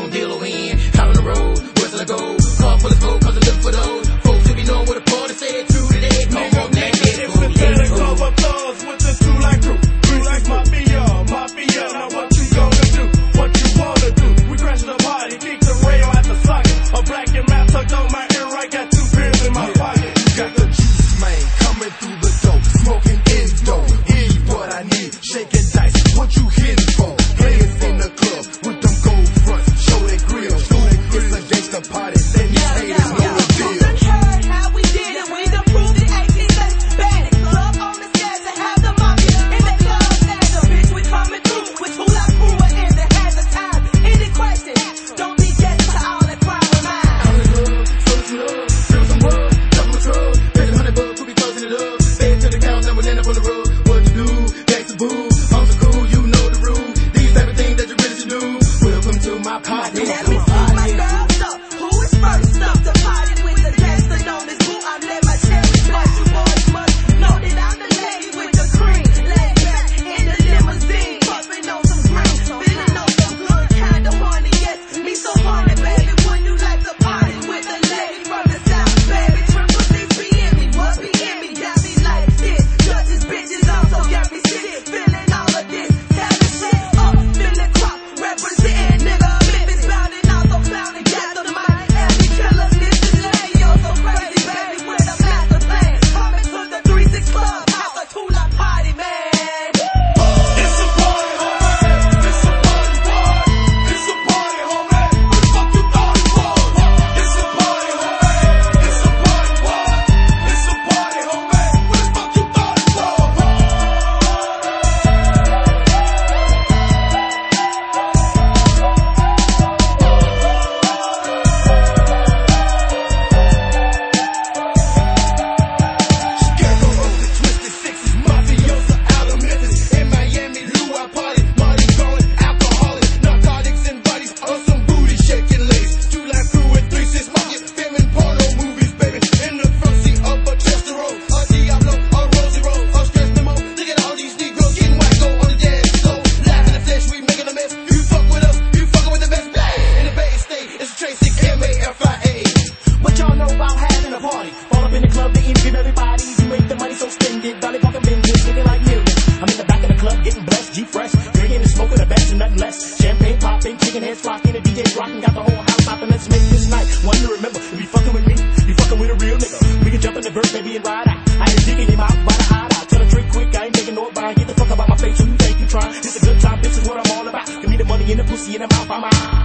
on deal or win. Out on the road, where's I go? Car full of smoke, cause I look for those folks who be knowing what a party said. True today, come on, that It's the better club of thugs with the True Life crew. True Life Mafia, Mafia. Now what you gonna do? What you wanna do? We crashing the party, kick the rail at the socket. A black and mask tucked on my ear, right? Got 2 beers in my pocket. Got the juice, man, coming through the door. Smoking endo, is what I need. Shaking dice, what you hitting for? Playing in the club with them gold fronts. Show that grill. It's a gangsta party. Let me say this, no deal. You done heard how we did it. We done proved it. 18 cents bandit. Club on the stairs and have the mafia in the club. There's a bitch, we coming through with True Life crew and that has the time. Any questions? Don't be guessing to all that crime of mine. out in the club, full of love, feel some word, double the truck, pay the $100, who be closing it up, bed to the couch, and we end up on the road. What you do? Gangsta boo, I'm so cool, you know the rule. These type of things that you really should do. Welcome to my party. Let me see my girls up. Who is first up to party with the gangster known as Boo? I'm let my cherry bust. You boys must know that I'm the lady with the cream. Laid back in the limousine, puffing on some green, feeling on some good kind of horny. Yes, me so horny, baby. When you like to party with the lady from the south, baby. Triple things be in me, what be in me? Got me like this. Judges, bitches also got me sick, feeling all of this. Tell the shit up, feeling crop, representing nigga. Memphis bounding, also clowning, gather the mind. Every killer, this is Leo, so crazy, baby, with a master plan. Coming to the 3-6 Club, house a True Life party, man. It's a party, homie. It's a party, party. It's a party, homie. What the fuck you thought it was? It's a party, homie. It's a party, party. It's a party, homie. What the fuck you thought it Scarecrow of the Twisted Sixes, mafiosa out of Memphis. In Miami, Lou, party, money going, alcoholic, narcotics and bodies on some booty shaking lace. True Life crew with 3-6 Mafia, filming porno movies, baby. In the front seat of a Chester Road, a Diablo, a Rosie Road, a Stress Limo. Look at all these Negroes getting wacko on the dance floor. Laughing in the flesh, we making a mess. You fuck with us, you fucking with the best. In the Bay State, it's Tracy Mafia. What y'all know about having a party? All up in the club, they give everybody. You make the money, so spend it. Dolly walking binges, looking like millions. I'm in the back of the club, getting blessed, G-fresh. Drinking and smoking, a batch and nothing less. Champagne popping, chicken heads flocking, the DJ's rocking, got the whole house popping. Let's make this night one to remember. If you fucking with me, you fucking with a real nigga. We can jump in the verse, baby, and ride out. I ain't digging him out by the hideout. Tell the trick quick, I ain't taking no buying. Get the fuck about my face, who you think you trying? This a good time, this is what I'm all about. Give me the money and the pussy in the mouth, I'm out.